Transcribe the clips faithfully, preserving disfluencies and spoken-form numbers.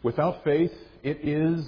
Without faith, it is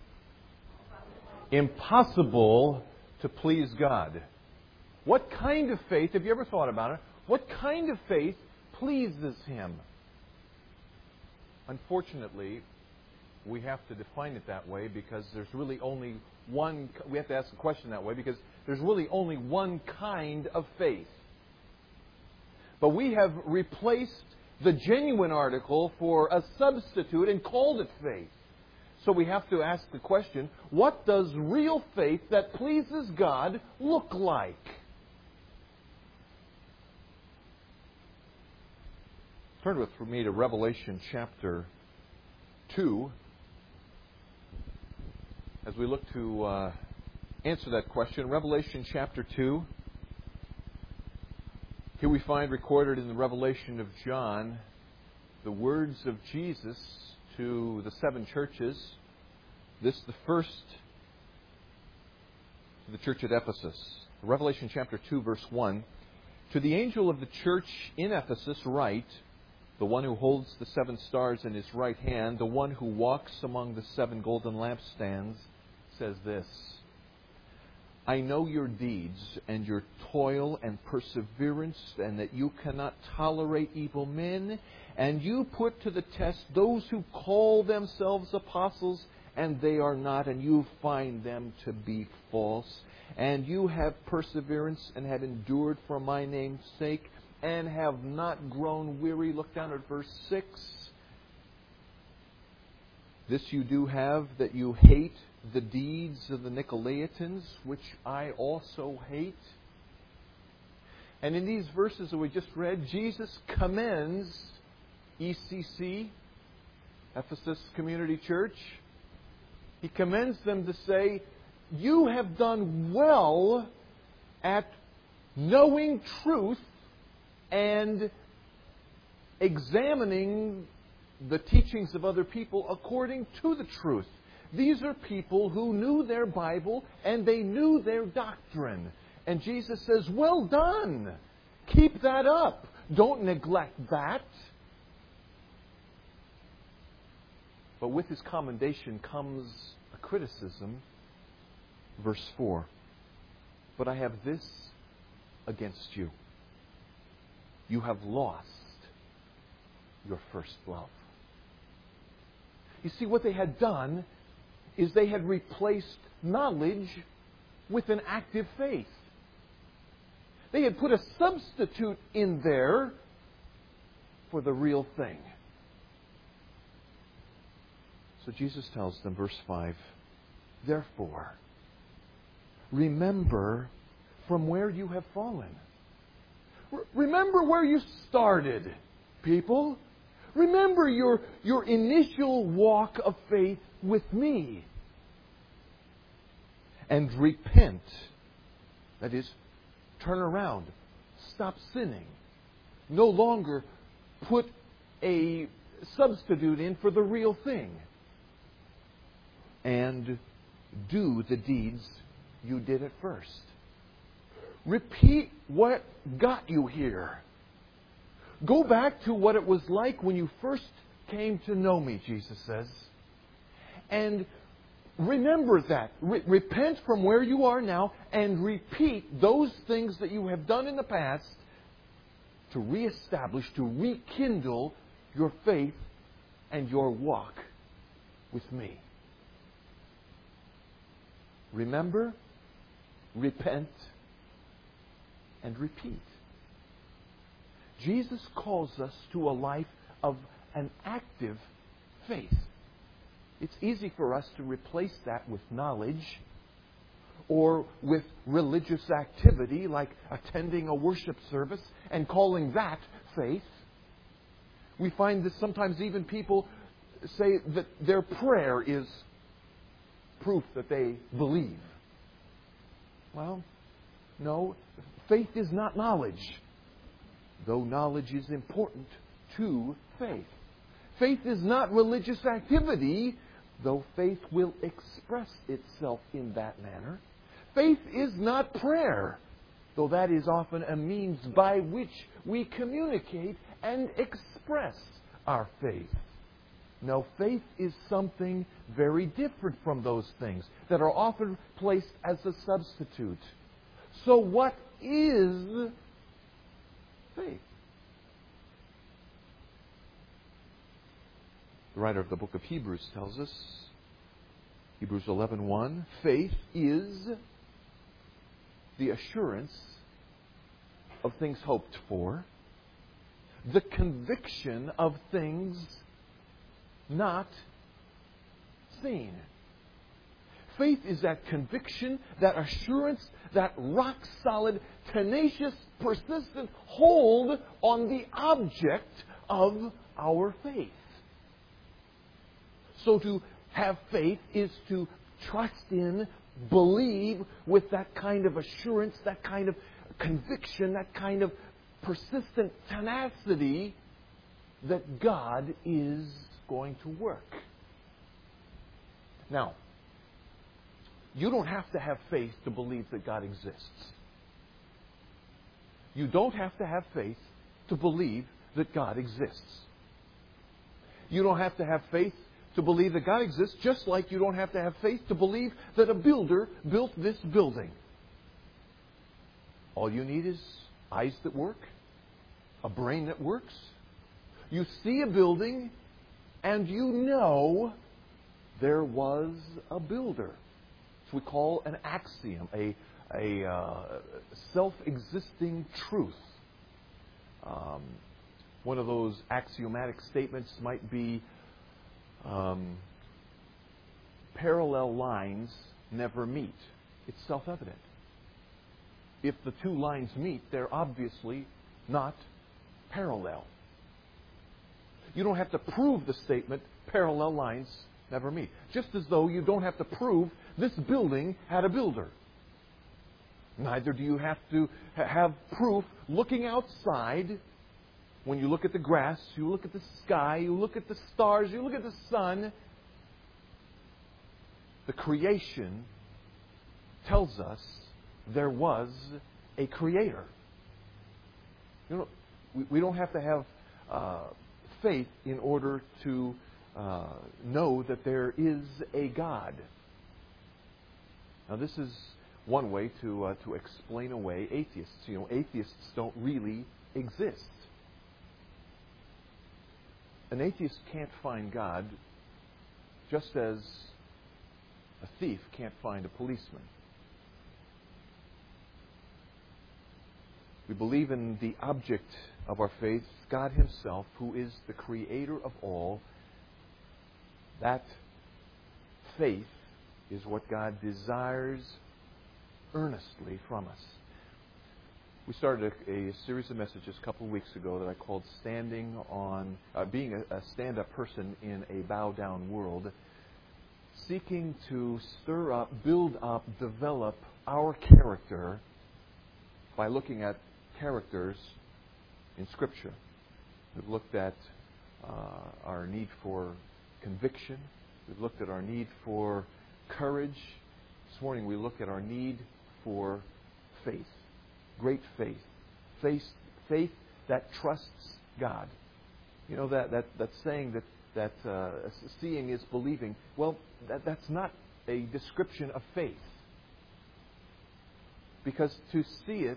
impossible to please God. What kind of faith, have you ever thought about it? What kind of faith pleases Him? Unfortunately, we have to define it that way because there's really only one, we have to ask the question that way because there's really only one kind of faith. But we have replaced the genuine article for a substitute and called it faith. So we have to ask the question, what does real faith that pleases God look like? Turn with me to Revelation chapter two. As we look to uh, answer that question, Revelation chapter two. Here we find recorded in the Revelation of John the words of Jesus to the seven churches. This the first to the church at Ephesus. Revelation chapter two, verse one. To the angel of the church in Ephesus write, the one who holds the seven stars in his right hand, the one who walks among the seven golden lampstands, says this: I know your deeds and your toil and perseverance, and that you cannot tolerate evil men, and you put to the test those who call themselves apostles, and they are not, and you find them to be false. And you have perseverance and have endured for my name's sake, and have not grown weary. Look down at verse six. This you do have, that you hate the deeds of the Nicolaitans, which I also hate. And in these verses that we just read, Jesus commends E C C, Ephesus Community Church. He commends them to say, you have done well at knowing truth and examining the teachings of other people according to the truth. These are people who knew their Bible and they knew their doctrine. And Jesus says, well done. Keep that up. Don't neglect that. But with his commendation comes a criticism. Verse four. But I have this against you. You have lost your first love. You see, what they had done is they had replaced knowledge with an active faith. They had put a substitute in there for the real thing. So Jesus tells them, verse five, therefore, remember from where you have fallen. Remember where you started, people. Remember your, your initial walk of faith with me. And repent. That is, turn around. Stop sinning. No longer put a substitute in for the real thing. And do the deeds you did at first. Repeat what got you here. Go back to what it was like when you first came to know me, Jesus says. And remember that. Re- repent from where you are now and repeat those things that you have done in the past to reestablish, to rekindle your faith and your walk with me. Remember, repent, and repeat. Jesus calls us to a life of an active faith. It's easy for us to replace that with knowledge or with religious activity like attending a worship service and calling that faith. We find that sometimes even people say that their prayer is proof that they believe. Well, no, faith is not knowledge, though knowledge is important to faith. Faith is not religious activity, though faith will express itself in that manner. Faith is not prayer, though that is often a means by which we communicate and express our faith. No, faith is something very different from those things that are often placed as a substitute. So what is faith? The writer of the book of Hebrews tells us, Hebrews eleven one, faith is the assurance of things hoped for, the conviction of things not seen. Faith is that conviction, that assurance, that rock-solid, tenacious, persistent hold on the object of our faith. So to have faith is to trust in, believe with that kind of assurance, that kind of conviction, that kind of persistent tenacity that God is going to work. Now, you don't have to have faith to believe that God exists. You don't have to have faith to believe that God exists. You don't have to have faith to believe that God exists, just like you don't have to have faith to believe that a builder built this building. All you need is eyes that work, a brain that works. You see a building, and you know there was a builder. It's what we call an axiom, a, a uh, self-existing truth. Um, one of those axiomatic statements might be, um, parallel lines never meet. It's self-evident. If the two lines meet, they're obviously not parallel. You don't have to prove the statement, parallel lines never meet. Just as though you don't have to prove this building had a builder. Neither do you have to have proof looking outside. When you look at the grass, you look at the sky, you look at the stars, you look at the sun. The creation tells us there was a creator. You know, we, we don't have to have uh, faith in order to uh, know that there is a God. Now, this is one way to uh, to explain away atheists. You know, atheists don't really exist. An atheist can't find God, just as a thief can't find a policeman. We believe in the object of our faith, God Himself, who is the creator of all. That faith is what God desires earnestly from us. We started a, a series of messages a couple of weeks ago that I called "Standing on," uh, being a, a stand-up person in a bow-down world, seeking to stir up, build up, develop our character by looking at characters in Scripture. We've looked at uh, our need for conviction. We've looked at our need for courage. This morning we look at our need for faith. Great faith. Faith, faith that trusts God. You know, that, that, that saying that, that uh, seeing is believing. Well, that, that's not a description of faith. Because to see it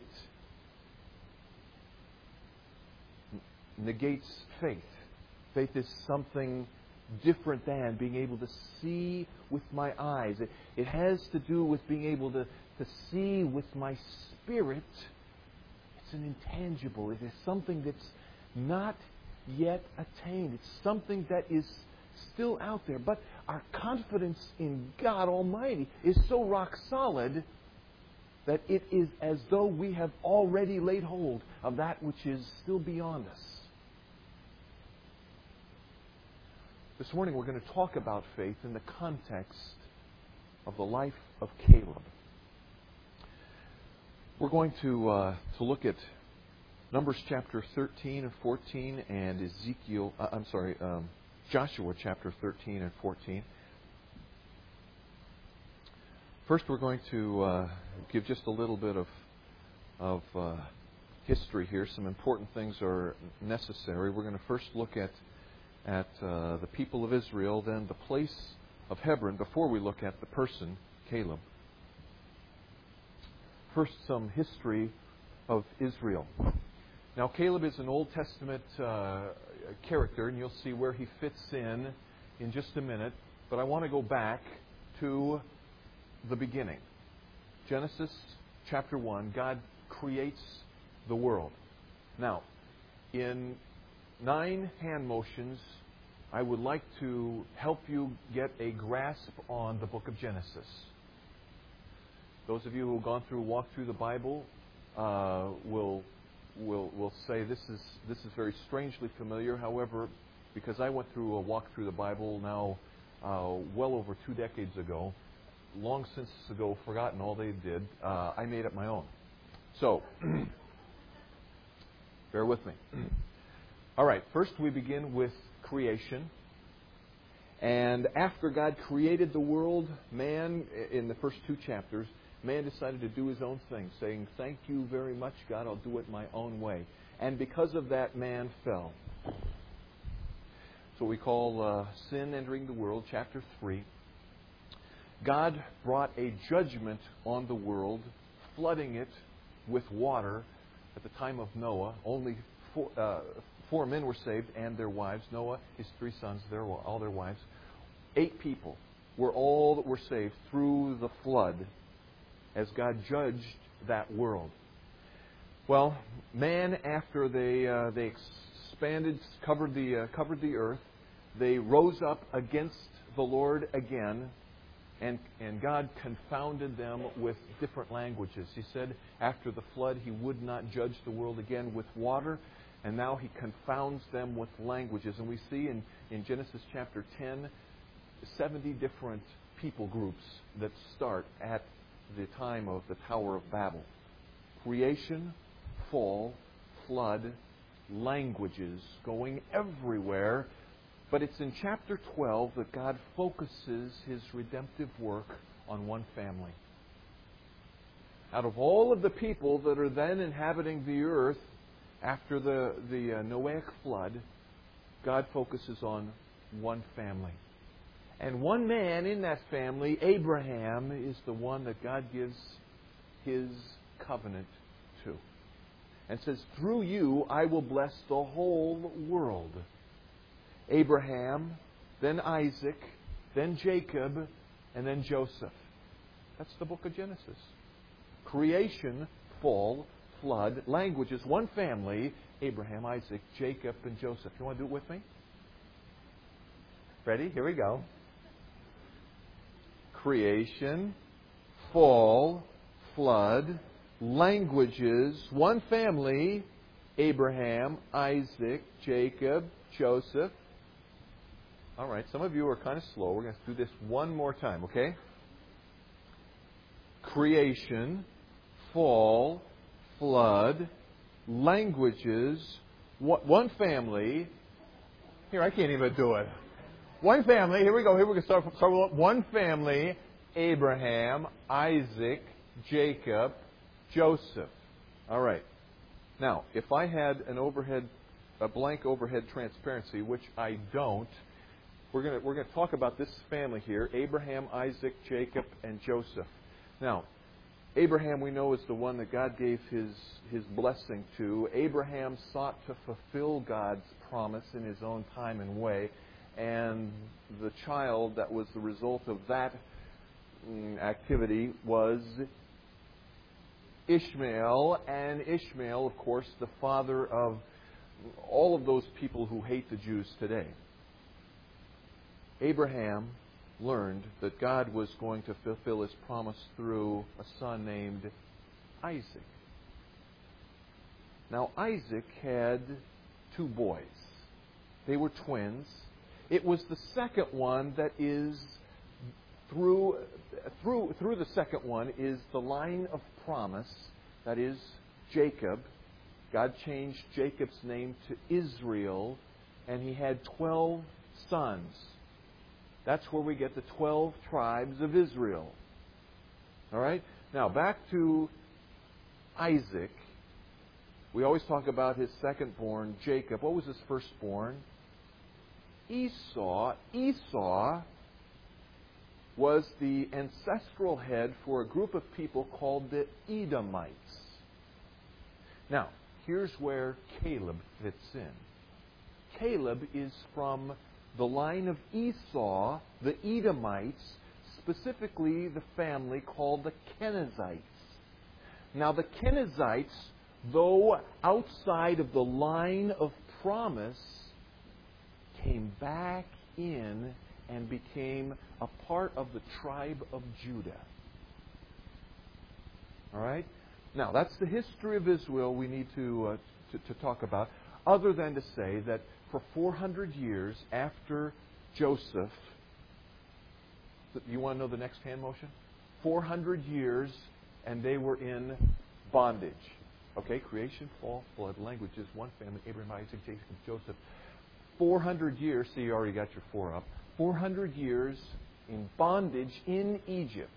negates faith. Faith is something different than being able to see with my eyes. It, it has to do with being able to, to see with my spirit. It's an intangible. It is something that's not yet attained. It's something that is still out there. But our confidence in God Almighty is so rock solid that it is as though we have already laid hold of that which is still beyond us. This morning we're going to talk about faith in the context of the life of Caleb. We're going to uh, to look at Numbers chapter thirteen and fourteen, and Ezekiel. Uh, I'm sorry, um, Joshua chapter thirteen and fourteen. First, we're going to uh, give just a little bit of of uh, history here. Some important things are necessary. We're going to first look at at uh, the people of Israel than the place of Hebron before we look at the person, Caleb. First, some history of Israel. Now, Caleb is an Old Testament uh, character, and you'll see where he fits in in just a minute. But I want to go back to the beginning. Genesis chapter one, God creates the world. Now, in nine hand motions, I would like to help you get a grasp on the book of Genesis. Those of you who have gone through, walked through the Bible, uh, will will will say this is this is very strangely familiar. However, because I went through a walk through the Bible now uh, well over two decades ago, long since ago forgotten all they did, uh, I made up my own. So, bear with me. All right, first we begin with creation. And after God created the world, man, in the first two chapters, man decided to do his own thing, saying, "Thank you very much, God, I'll do it my own way." And because of that, man fell. So we call uh, sin entering the world, chapter three. God brought a judgment on the world, flooding it with water at the time of Noah. Only four, uh, four men were saved and their wives. Noah, his three sons, their, all their wives. Eight people were all that were saved through the flood as God judged that world. Well, man, after they uh, they expanded, covered the uh, covered the earth, they rose up against the Lord again. And, and God confounded them with different languages. He said after the flood he would not judge the world again with water. And now he confounds them with languages. And we see in, in Genesis chapter ten, seventy different people groups that start at the time of the Tower of Babel. Creation, fall, flood, languages going everywhere. But it's in chapter twelve that God focuses His redemptive work on one family. Out of all of the people that are then inhabiting the earth after the, the uh, Noahic flood, God focuses on one family. And one man in that family, Abraham, is the one that God gives His covenant to. And says, "Through you I will bless the whole world." Abraham, then Isaac, then Jacob, and then Joseph. That's the book of Genesis. Creation, fall, flood, languages, one family, Abraham, Isaac, Jacob, and Joseph. You want to do it with me? Ready? Here we go. Creation, fall, flood, languages, one family, Abraham, Isaac, Jacob, Joseph. All right, some of you are kind of slow. We're going to do this one more time, okay? Creation, fall, flood, languages, one family. Here, I can't even do it. One family. Here we go. Here we go. Start from start with one family. Abraham, Isaac, Jacob, Joseph. All right. Now, if I had an overhead, a blank overhead transparency, which I don't, we're going to we're going to talk about this family here: Abraham, Isaac, Jacob, and Joseph. Now, Abraham, we know, is the one that God gave his his blessing to. Abraham sought to fulfill God's promise in his own time and way, and the child that was the result of that activity was Ishmael, and Ishmael, of course, the father of all of those people who hate the Jews today. Abraham learned that God was going to fulfill His promise through a son named Isaac. Now, Isaac had two boys. They were twins. It was the second one that is, through, through, through the second one is the line of promise, that is Jacob. God changed Jacob's name to Israel, and he had twelve sons. That's where we get the twelve tribes of Israel. All right? Now, back to Isaac. We always talk about his secondborn, Jacob. What was his firstborn? Esau. Esau was the ancestral head for a group of people called the Edomites. Now, here's where Caleb fits in. Caleb is from the line of Esau, the Edomites, specifically the family called the Kenizzites. Now, the Kenizzites, though outside of the line of promise, came back in and became a part of the tribe of Judah. All right? Now, that's the history of Israel we need to, uh, to, to talk about, other than to say that for four hundred years after Joseph, you want to know the next hand motion? four hundred years, and they were in bondage. Okay, creation, fall, blood, languages, one family, Abraham, Isaac, Jacob, Joseph. four hundred years, see, you already got your four up. four hundred years in bondage in Egypt.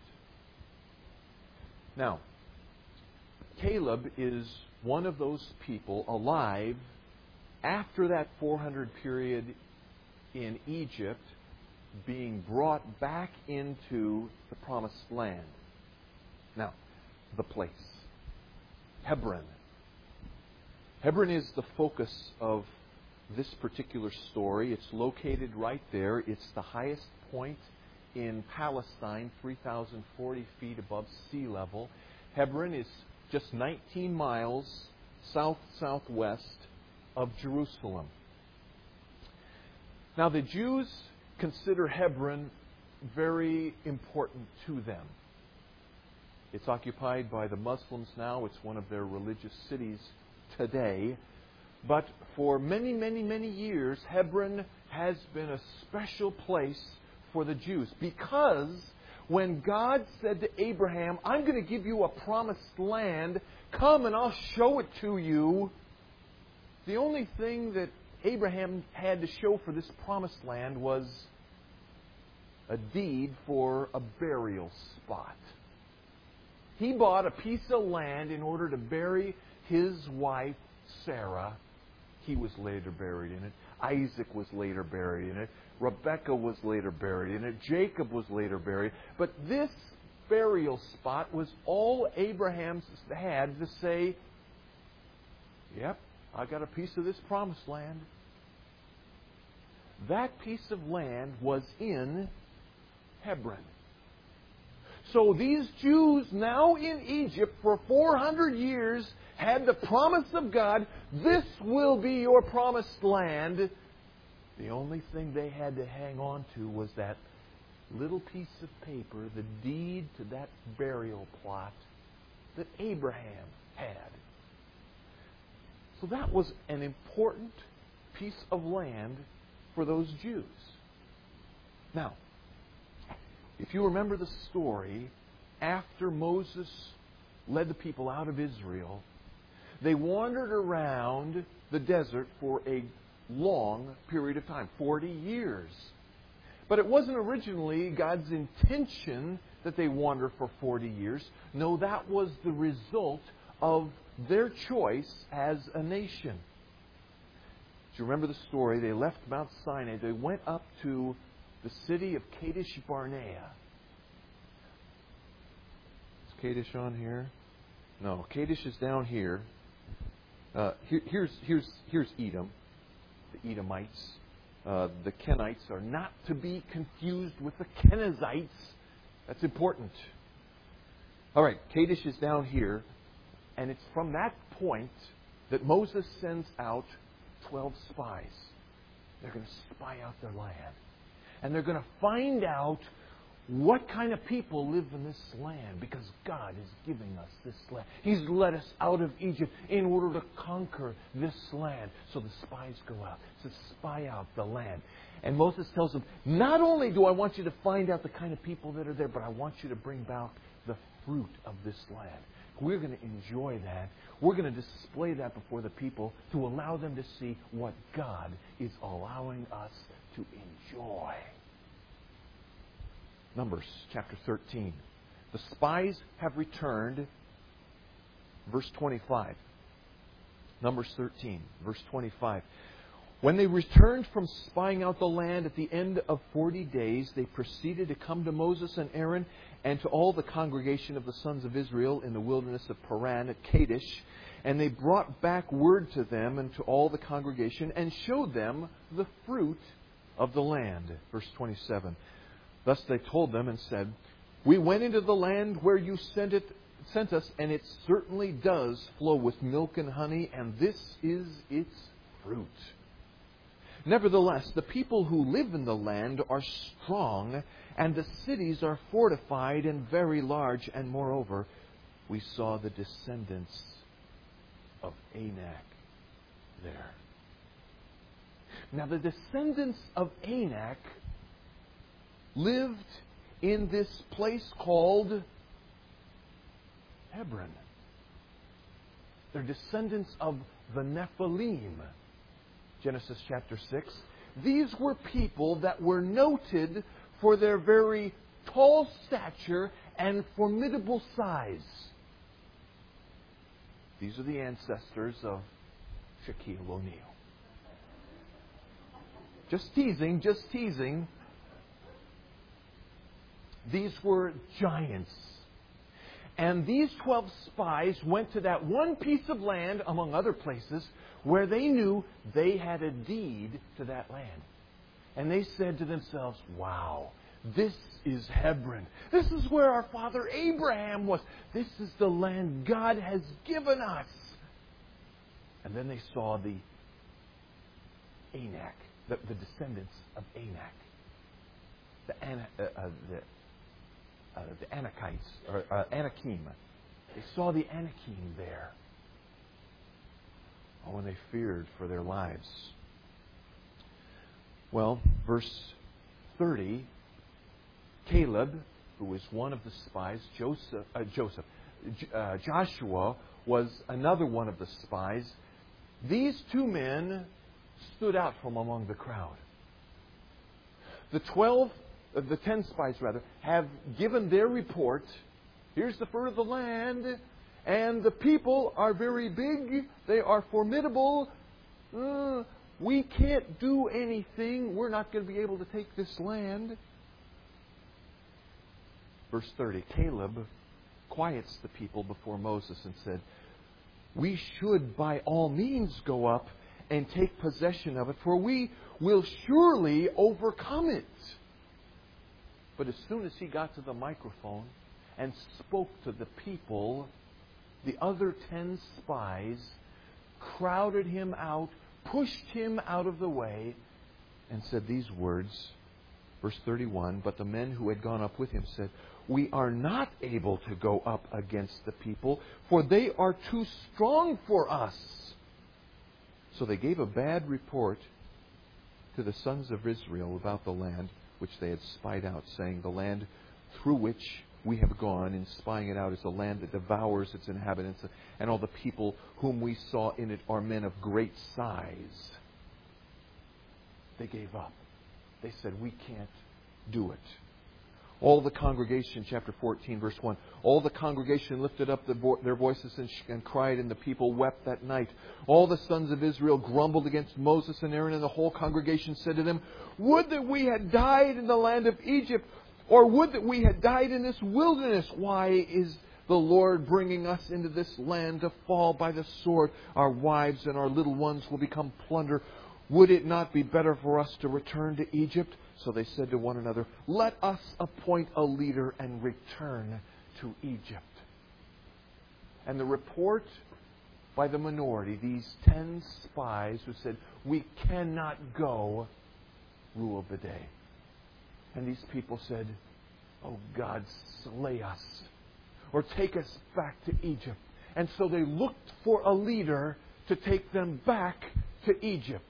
Now, Caleb is one of those people alive after that four hundred period in Egypt, being brought back into the promised land. Now, the place. Hebron. Hebron is the focus of this particular story. It's located right there. It's the highest point in Palestine, three thousand forty feet above sea level. Hebron is just nineteen miles south-southwest of Jerusalem. Now, the Jews consider Hebron very important to them. It's occupied by the Muslims now. It's one of their religious cities today. But for many, many, many years, Hebron has been a special place for the Jews. Because when God said to Abraham, I'm going to give you a promised land, come and I'll show it to you, the only thing that Abraham had to show for this promised land was a deed for a burial spot. He bought a piece of land in order to bury his wife, Sarah. He was later buried in it. Isaac was later buried in it. Rebekah was later buried in it. Jacob was later buried. But this burial spot was all Abraham had to say, yep, I got a piece of this promised land. That piece of land was in Hebron. So these Jews now in Egypt for four hundred years had the promise of God, this will be your promised land. The only thing they had to hang on to was that little piece of paper, the deed to that burial plot that Abraham had. So that was an important piece of land for those Jews. Now, if you remember the story, after Moses led the people out of Israel, they wandered around the desert for a long period of time, forty years. But it wasn't originally God's intention that they wander for forty years. No, that was the result of their choice as a nation. Do you remember the story? They left Mount Sinai. They went up to the city of Kadesh Barnea. Is Kadesh on here? No, Kadesh is down here. Uh, here here's, here's, here's Edom, the Edomites. Uh, the Kenites are not to be confused with the Kenizzites. That's important. All right, Kadesh is down here. And it's from that point that Moses sends out twelve spies. They're going to spy out their land. And they're going to find out what kind of people live in this land, because God is giving us this land. He's led us out of Egypt in order to conquer this land. So the spies go out to spy out the land. And Moses tells them, not only do I want you to find out the kind of people that are there, but I want you to bring back the fruit of this land. We're going to enjoy that. We're going to display that before the people to allow them to see what God is allowing us to enjoy. Numbers chapter thirteen. The spies have returned. Verse twenty-five. Numbers thirteen, verse twenty-five. When they returned from spying out the land at the end of forty days, they proceeded to come to Moses and Aaron and to all the congregation of the sons of Israel in the wilderness of Paran at Kadesh. And they brought back word to them and to all the congregation and showed them the fruit of the land. Verse twenty-seven. Thus they told them and said, "We went into the land where you sent it, sent us, and it certainly does flow with milk and honey, and this is its fruit. Nevertheless, the people who live in the land are strong, and the cities are fortified and very large. And moreover, we saw the descendants of Anak there." Now, the descendants of Anak lived in this place called Hebron. They're descendants of the Nephilim. Genesis chapter six. These were people that were noted for their very tall stature and formidable size. These are the ancestors of Shaquille O'Neal. Just teasing, just teasing. These were giants. And these twelve spies went to that one piece of land, among other places, where they knew they had a deed to that land. And they said to themselves, "Wow, this is Hebron. This is where our father Abraham was. This is the land God has given us." And then they saw the Anak, the, the descendants of Anak, the, Ana, uh, uh, the Uh, the Anakites, or uh, Anakim. They saw the Anakim there. Oh, and they feared for their lives. Well, verse thirty, Caleb, who was one of the spies, Joseph, uh, Joseph, uh, Joshua was another one of the spies. These two men stood out from among the crowd. The twelve The ten spies, rather, have given their report. Here's the fruit of the land, and the people are very big. They are formidable. Uh, we can't do anything. We're not going to be able to take this land. Verse thirty, Caleb quiets the people before Moses and said, "We should by all means go up and take possession of it, for we will surely overcome it." But as soon as he got to the microphone and spoke to the people, the other ten spies crowded him out, pushed him out of the way, and said these words. Verse thirty-one, "But the men who had gone up with him said, 'We are not able to go up against the people, for they are too strong for us.' So they gave a bad report to the sons of Israel about the land which they had spied out, saying, 'The land through which we have gone in spying it out is a land that devours its inhabitants, and all the people whom we saw in it are men of great size.'" They gave up. They said, "We can't do it." All the congregation, chapter fourteen, verse one, all the congregation lifted up the vo- their voices and, sh- and cried, and the people wept that night. All the sons of Israel grumbled against Moses and Aaron, and the whole congregation said to them, "Would that we had died in the land of Egypt, or would that we had died in this wilderness. Why is the Lord bringing us into this land to fall by the sword? Our wives and our little ones will become plunder. Would it not be better for us to return to Egypt?" So they said to one another, "Let us appoint a leader and return to Egypt." And the report by the minority, these ten spies who said, "We cannot go," ruled the day. And these people said, "Oh God, slay us, or take us back to Egypt." And so they looked for a leader to take them back to Egypt.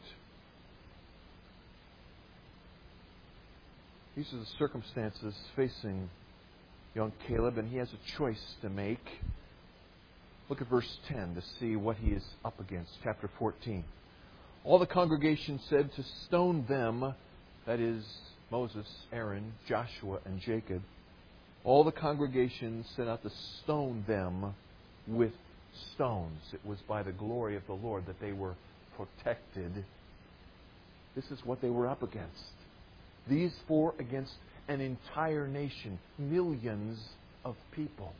These are the circumstances facing young Caleb, and he has a choice to make. Look at verse ten to see what he is up against. Chapter fourteen. All the congregation said to stone them, that is, Moses, Aaron, Joshua, and Jacob. All the congregation set out to stone them with stones. It was by the glory of the Lord that they were protected. This is what they were up against. These four against an entire nation, millions of people.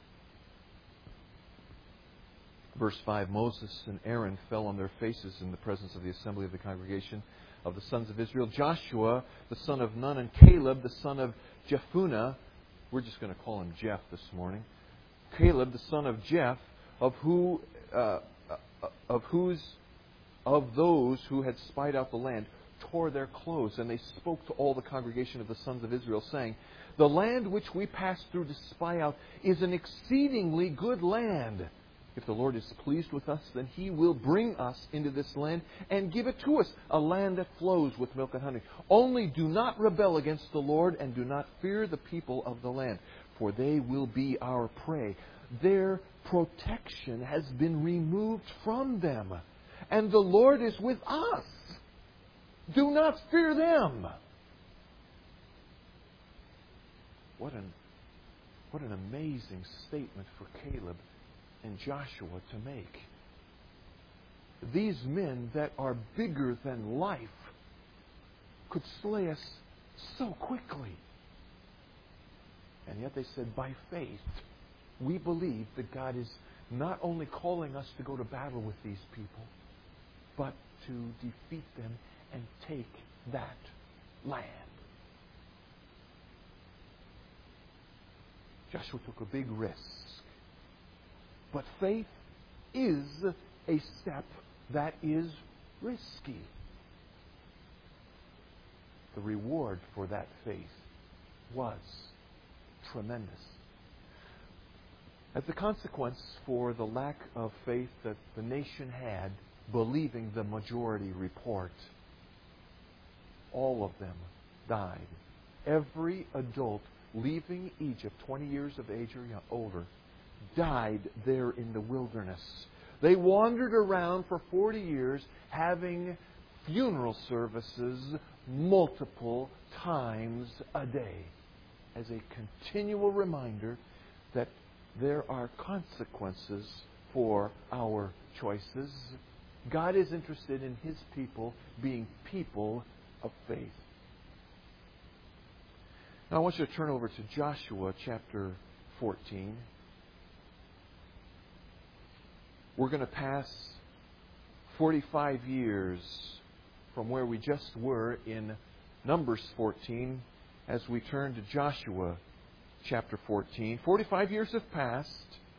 Verse five, Moses and Aaron fell on their faces in the presence of the assembly of the congregation of the sons of Israel. Joshua, the son of Nun, and Caleb, the son of Jephunneh, we're just going to call him Jeff this morning. Caleb, the son of Jeff, of who, uh, of whose, of those who had spied out the land, tore their clothes, and they spoke to all the congregation of the sons of Israel, saying, "The land which we passed through to spy out is an exceedingly good land. If the Lord is pleased with us, then He will bring us into this land and give it to us, a land that flows with milk and honey. Only do not rebel against the Lord, and do not fear the people of the land, for they will be our prey." Their protection has been removed from them, and the Lord is with us. Do not fear them. What an, what an amazing statement for Caleb and Joshua to make. These men that are bigger than life could slay us so quickly. And yet they said, by faith, we believe that God is not only calling us to go to battle with these people, but to defeat them and take that land. Joshua took a big risk. But faith is a step that is risky. The reward for that faith was tremendous. As a consequence for the lack of faith that the nation had, believing the majority report, all of them died. Every adult leaving Egypt, twenty years of age or older, died there in the wilderness. They wandered around for forty years having funeral services multiple times a day as a continual reminder that there are consequences for our choices. God is interested in His people being people of faith. Now I want you to turn over to Joshua chapter fourteen. We're going to pass forty-five years from where we just were in Numbers fourteen as we turn to Joshua chapter fourteen. forty-five years have passed.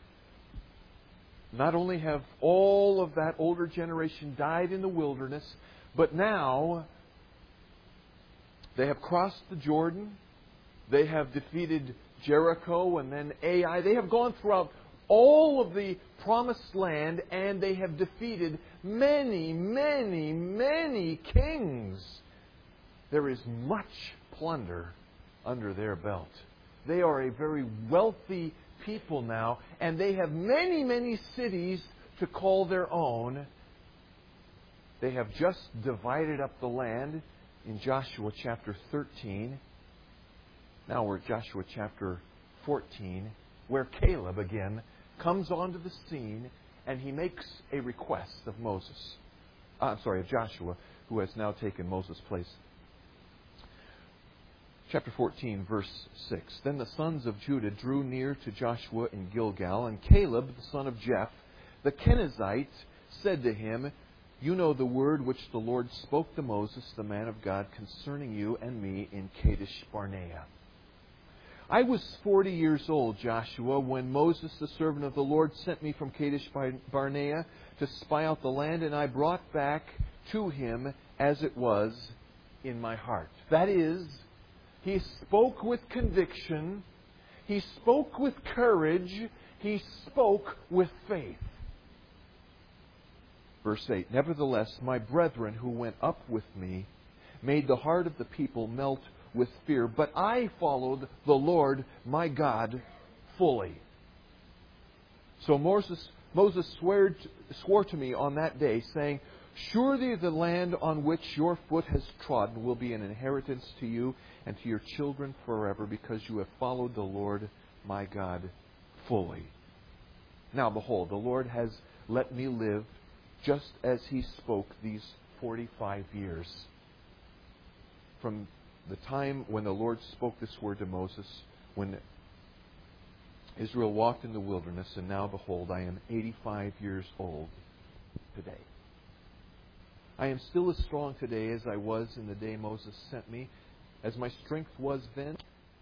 Not only have all of that older generation died in the wilderness, but now they have crossed the Jordan. They have defeated Jericho and then Ai. They have gone throughout all of the promised land, and they have defeated many, many, many kings. There is much plunder under their belt. They are a very wealthy people now, and they have many, many cities to call their own. They have just divided up the land in Joshua chapter thirteen. Now we're at Joshua chapter fourteen, where Caleb again comes onto the scene, and he makes a request of Moses. Uh, I'm sorry, of Joshua, who has now taken Moses' place. Chapter fourteen, verse six. Then the sons of Judah drew near to Joshua in Gilgal, and Caleb, the son of Jeph, the Kenizzite, said to him, "You know the word which the Lord spoke to Moses, the man of God, concerning you and me in Kadesh Barnea. I was forty years old, Joshua, when Moses, the servant of the Lord, sent me from Kadesh Barnea to spy out the land, and I brought back to him as it was in my heart." That is, he spoke with conviction, he spoke with courage, he spoke with faith. Verse eight, "Nevertheless, my brethren who went up with me made the heart of the people melt with fear, but I followed the Lord my God fully." So Moses, Moses swore, swore to me on that day, saying, "Surely the land on which your foot has trodden will be an inheritance to you and to your children forever, because you have followed the Lord my God fully. Now behold, the Lord has let me live just as He spoke these forty-five years. from the time when the Lord spoke this word to Moses, when Israel walked in the wilderness, and now behold, I am eighty-five years old today. I am still as strong today as I was in the day Moses sent me, as my strength was then.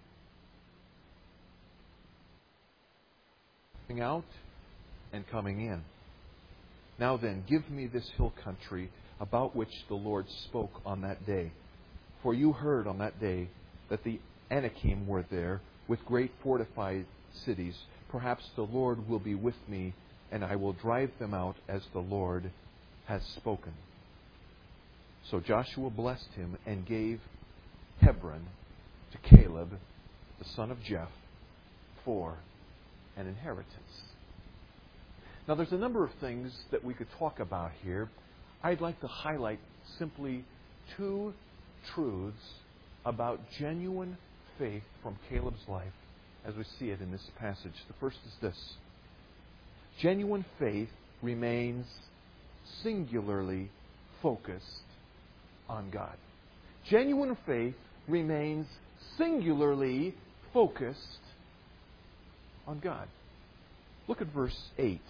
Coming out and coming in. Now then, give me this hill country about which the Lord spoke on that day. For you heard on that day that the Anakim were there with great fortified cities. Perhaps the Lord will be with me, and I will drive them out as the Lord has spoken. So Joshua blessed him and gave Hebron to Caleb, the son of Jeph, for an inheritance. Now there's a number of things that we could talk about here. I'd like to highlight simply two truths about genuine faith from Caleb's life as we see it in this passage. The first is this. Genuine faith remains singularly focused on God. Genuine faith remains singularly focused on God. Look at verse eight.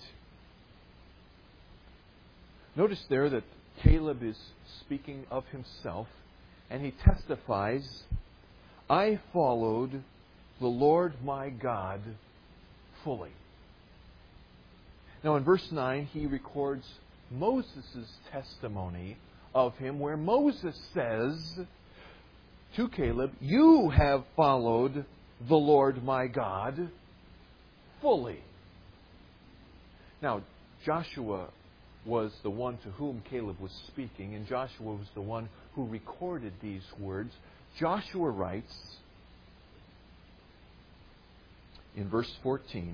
Notice there that Caleb is speaking of himself, and he testifies, I followed the Lord my God fully. Now in verse nine, he records Moses' testimony of him, where Moses says to Caleb, you have followed the Lord my God fully. Now, Joshua was the one to whom Caleb was speaking, and Joshua was the one who recorded these words. Joshua writes in verse fourteen,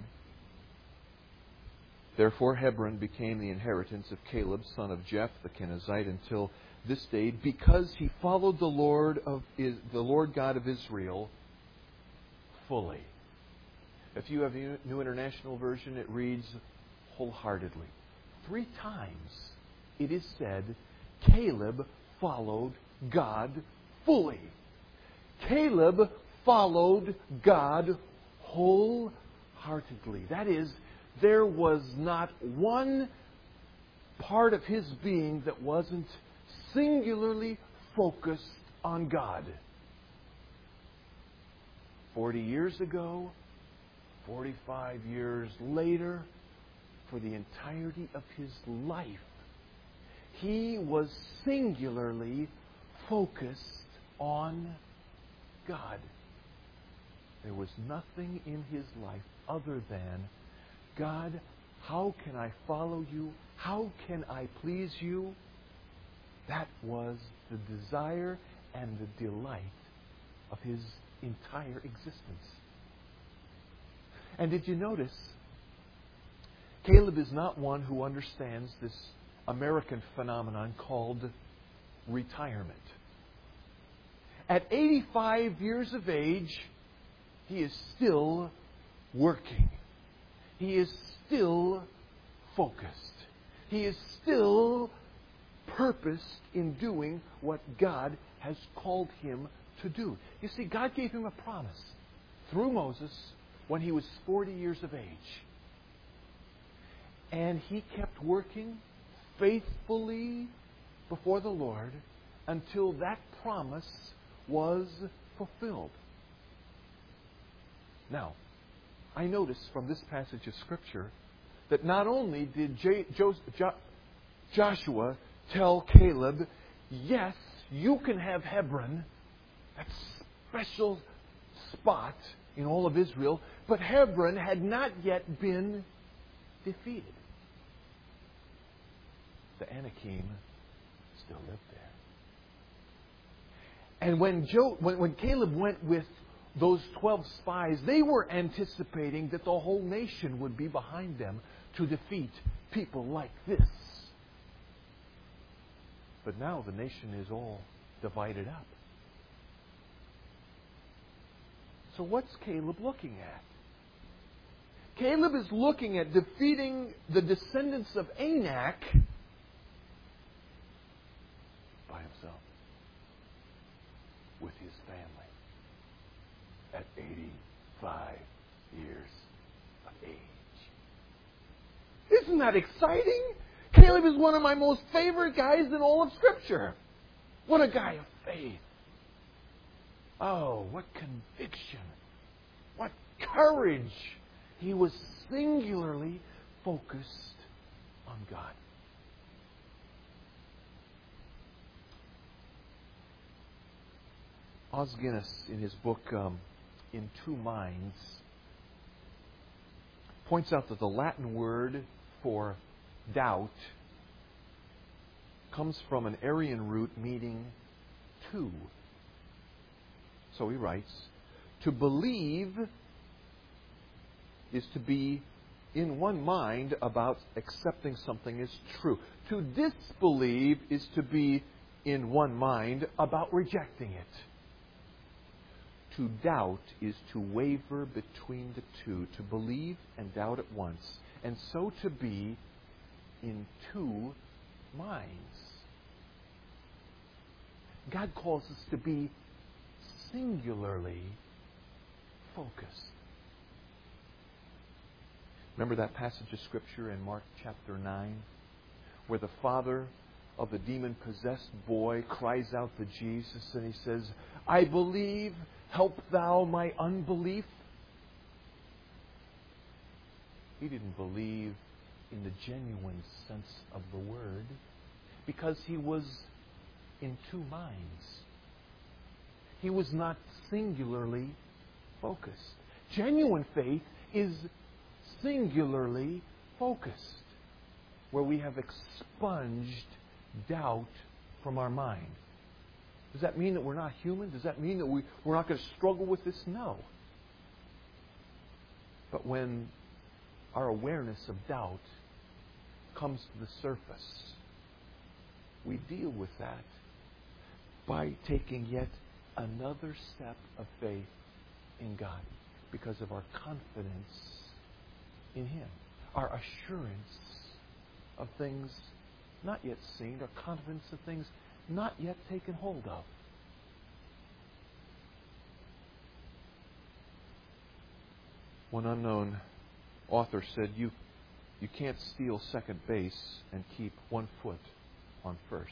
Therefore Hebron became the inheritance of Caleb, son of Jeph the Kenizzite, until this day, because he followed the Lord of the Lord God of Israel fully. If you have a New International Version, it reads wholeheartedly. Three times it is said, Caleb followed God fully. Caleb followed God wholeheartedly. That is, there was not one part of his being that wasn't singularly focused on God. Forty years ago, forty-five years later, for the entirety of his life, he was singularly focused on God. There was nothing in his life other than, God, how can I follow you? How can I please you? That was the desire and the delight of his entire existence. And did you notice, Caleb is not one who understands this American phenomenon called retirement. At eighty-five years of age, he is still working. He is still focused. He is still purposed in doing what God has called him to do. You see, God gave him a promise through Moses when he was forty years of age. And he kept working faithfully before the Lord until that promise was fulfilled. Now, I notice from this passage of Scripture that not only did J- jo- jo- Joshua tell Caleb, yes, you can have Hebron, that special spot in all of Israel, but Hebron had not yet been defeated. The Anakim still lived there. And when, Jo- when, when Caleb went with those twelve spies, they were anticipating that the whole nation would be behind them to defeat people like this. But now the nation is all divided up. So what's Caleb looking at? Caleb is looking at defeating the descendants of Anak by himself. forty-five years of age. Isn't that exciting? Caleb is one of my most favorite guys in all of Scripture. What a guy of faith. Oh, what conviction. What courage. He was singularly focused on God. Os Guinness, in his book um, In Two Minds, points out that the Latin word for doubt comes from an Aryan root meaning two. So he writes, to believe is to be in one mind about accepting something as true. To disbelieve is to be in one mind about rejecting it. To doubt is to waver between the two, to believe and doubt at once, and so to be in two minds. God calls us to be singularly focused. Remember that passage of Scripture in Mark chapter nine, where the father of the demon-possessed boy cries out to Jesus and he says, I believe, help thou my unbelief. He didn't believe in the genuine sense of the word because he was in two minds. He was not singularly focused. Genuine faith is singularly focused, where we have expunged doubt from our mind. Does that mean that we're not human? Does that mean that we, we're not going to struggle with this? No. But when our awareness of doubt comes to the surface, we deal with that by taking yet another step of faith in God because of our confidence in Him. Our assurance of things not yet seen, our confidence of things not yet taken hold of. One unknown author said, you, you can't steal second base and keep one foot on first.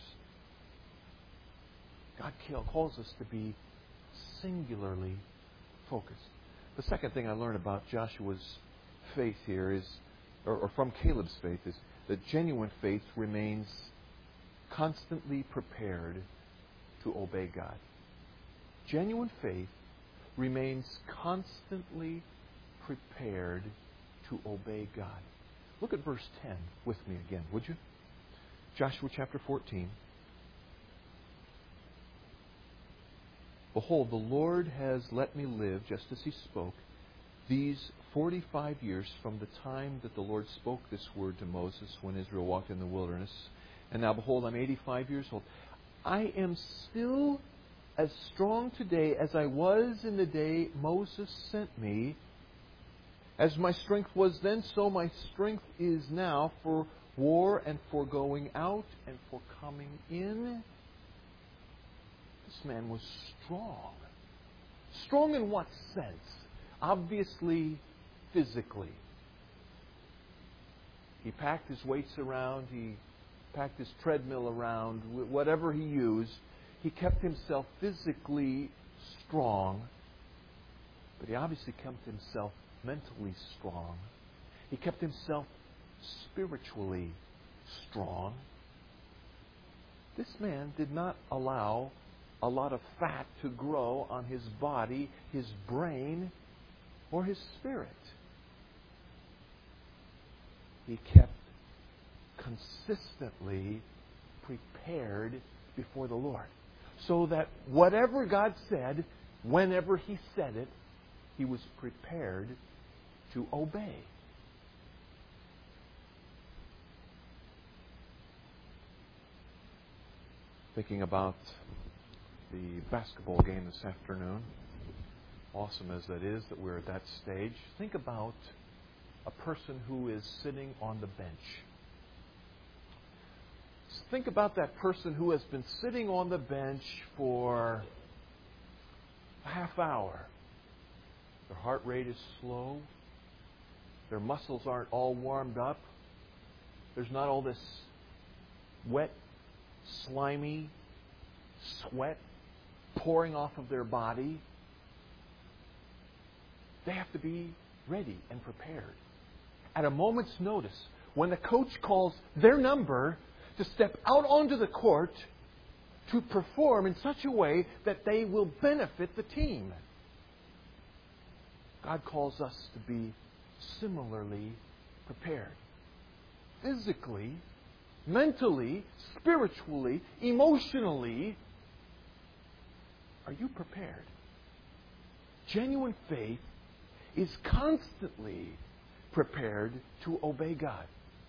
God calls us to be singularly focused. The second thing I learned about Joshua's faith here is, or, or from Caleb's faith, is that genuine faith remains constantly prepared to obey God. Genuine faith remains constantly prepared to obey God. Look at verse ten with me again, would you? Joshua chapter fourteen. Behold, the Lord has let me live, just as He spoke, these forty-five years from the time that the Lord spoke this word to Moses when Israel walked in the wilderness. And now, behold, I'm eighty-five years old. I am still as strong today as I was in the day Moses sent me. As my strength was then, so my strength is now for war and for going out and for coming in. This man was strong. Strong in what sense? Obviously, physically. He packed his weights around. He packed his treadmill around. Whatever he used, he kept himself physically strong. But he obviously kept himself mentally strong. He kept himself spiritually strong. This man did not allow a lot of fat to grow on his body, his brain, or his spirit. He kept consistently prepared before the Lord, so that whatever God said, whenever He said it, he was prepared to obey. Thinking about the basketball game this afternoon, awesome as that is that we're at that stage, think about a person who is sitting on the bench. Think about that person who has been sitting on the bench for a half hour. They're heart rate is slow. Their muscles aren't all warmed up. There's not all this wet, slimy sweat pouring off of their body. They have to be ready and prepared. At a moment's notice, when the coach calls their number, to step out onto the court to perform in such a way that they will benefit the team. God calls us to be similarly prepared. Physically, mentally, spiritually, emotionally. Are you prepared? Genuine faith is constantly prepared to obey God.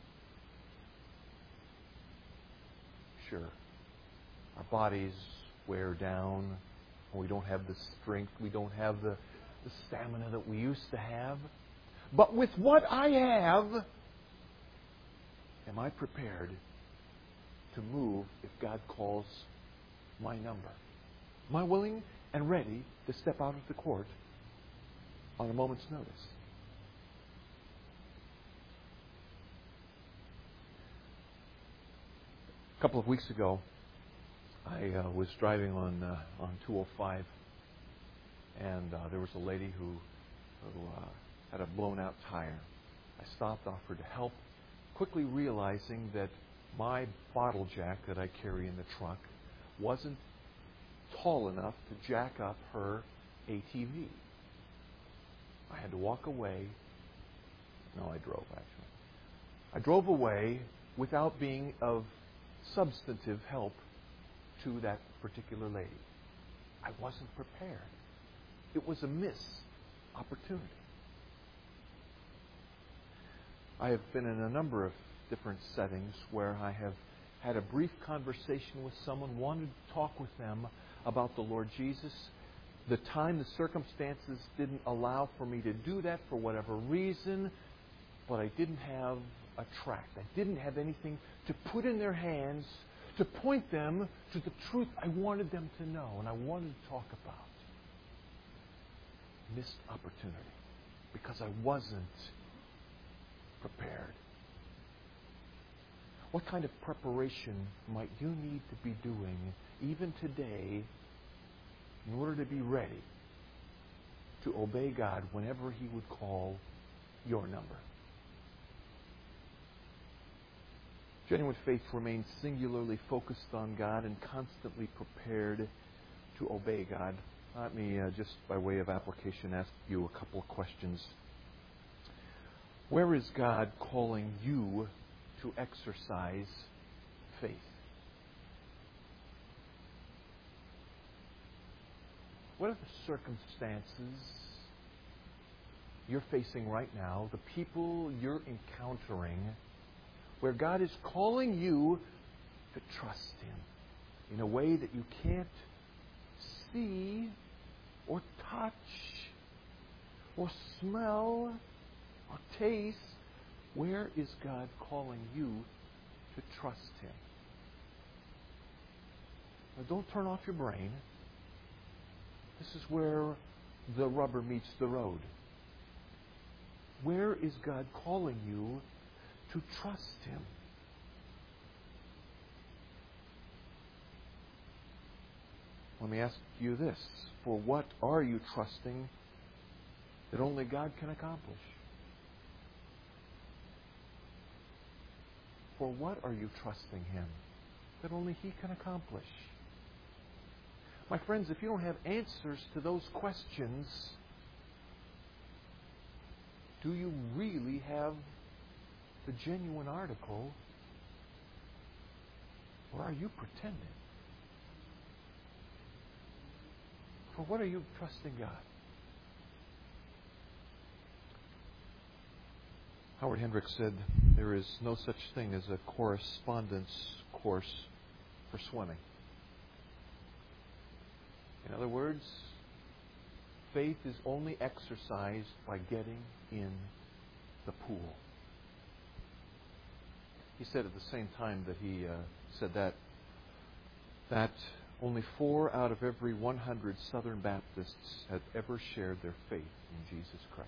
Sure, our bodies wear down, and we don't have the strength, we don't have the, the stamina that we used to have. But with what I have, am I prepared to move if God calls my number? Am I willing and ready to step out of the court on a moment's notice? A couple of weeks ago, I uh, was driving on uh, on two oh five, and uh, there was a lady who, who uh, had a blown-out tire. I stopped, offered to help, quickly realizing that my bottle jack that I carry in the truck wasn't tall enough to jack up her A T V. I had to walk away. No, I drove, actually. I drove away without being of substantive help to that particular lady. I wasn't prepared. It was a missed opportunity. I have been in a number of different settings where I have had a brief conversation with someone, wanted to talk with them about the Lord Jesus. The time, the circumstances didn't allow for me to do that for whatever reason, but I didn't have a tract. I didn't have anything to put in their hands to point them to the truth I wanted them to know and I wanted to talk about. Missed opportunity because I wasn't prepared. What kind of preparation might you need to be doing even today in order to be ready to obey God whenever He would call your number? Genuine faith remains singularly focused on God and constantly prepared to obey God. Let me, uh, just by way of application, ask you a couple of questions. Where is God calling you to exercise faith? What are the circumstances you're facing right now, the people you're encountering, where God is calling you to trust Him in a way that you can't see or touch or smell or taste? Where is God calling you to trust Him? Now, don't turn off your brain. This is where the rubber meets the road. Where is God calling you to trust Him? Let me ask you this. For what are you trusting that only God can accomplish? For what are you trusting Him that only He can accomplish? My friends, if you don't have answers to those questions, do you really have the genuine article, or are you pretending? For what are you trusting God? Howard Hendricks said there is no such thing as a correspondence course for swimming. In other words, faith is only exercised by getting in the pool. He said at the same time that he uh, said that, that Only four out of every one hundred Southern Baptists have ever shared their faith in Jesus Christ.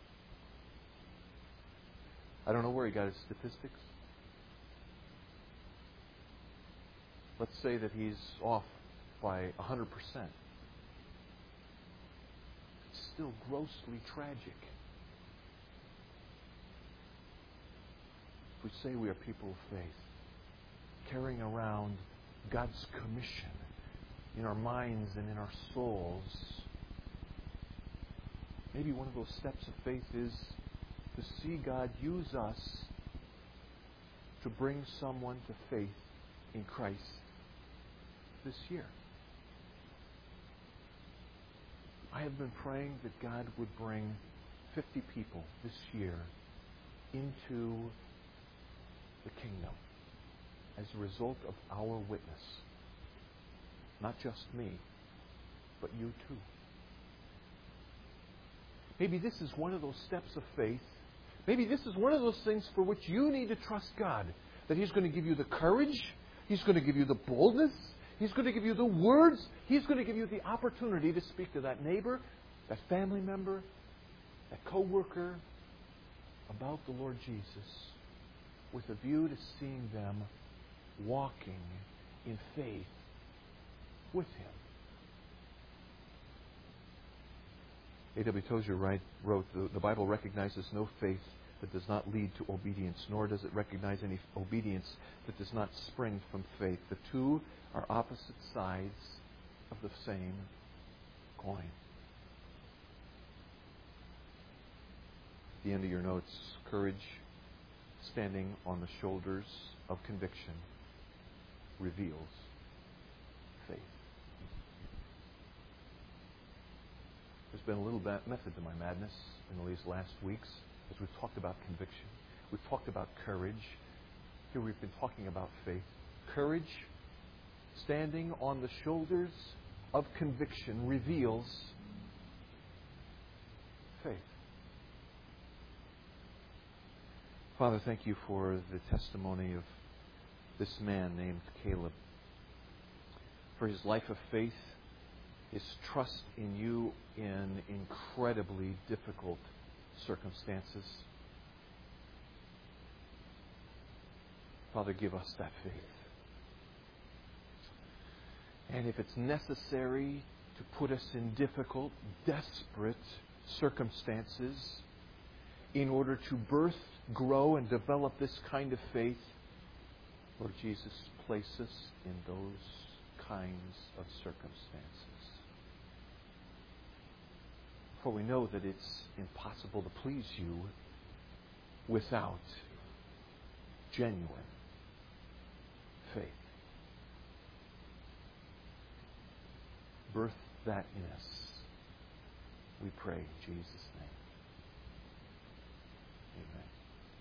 I don't know where he got his statistics. Let's say that he's off by one hundred percent. It's still grossly tragic. If we say we are people of faith, carrying around God's commission in our minds and in our souls, maybe one of those steps of faith is to see God use us to bring someone to faith in Christ this year. I have been praying that God would bring fifty people this year into the kingdom as a result of our witness. Not just me, but you too. Maybe this is one of those steps of faith. Maybe this is one of those things for which you need to trust God. That He's going to give you the courage. He's going to give you the boldness. He's going to give you the words. He's going to give you the opportunity to speak to that neighbor, that family member, that co-worker about the Lord Jesus with a view to seeing them walking in faith with Him. A W Tozer write, wrote, the, the Bible recognizes no faith that does not lead to obedience, nor does it recognize any obedience that does not spring from faith. The two are opposite sides of the same coin. At the end of your notes, courage standing on the shoulders of conviction reveals faith. There's been a little bit method to my madness in these last weeks as we've talked about conviction. We've talked about courage. Here we've been talking about faith. Courage, standing on the shoulders of conviction, reveals faith. Father, thank you for the testimony of this man named Caleb, for his life of faith, his trust in you in incredibly difficult circumstances. Father, give us that faith. And if it's necessary to put us in difficult, desperate circumstances in order to birth, grow, and develop this kind of faith, Lord Jesus, place us in those kinds of circumstances. For we know that it's impossible to please you without genuine faith. Birth that in us, we pray in Jesus' name.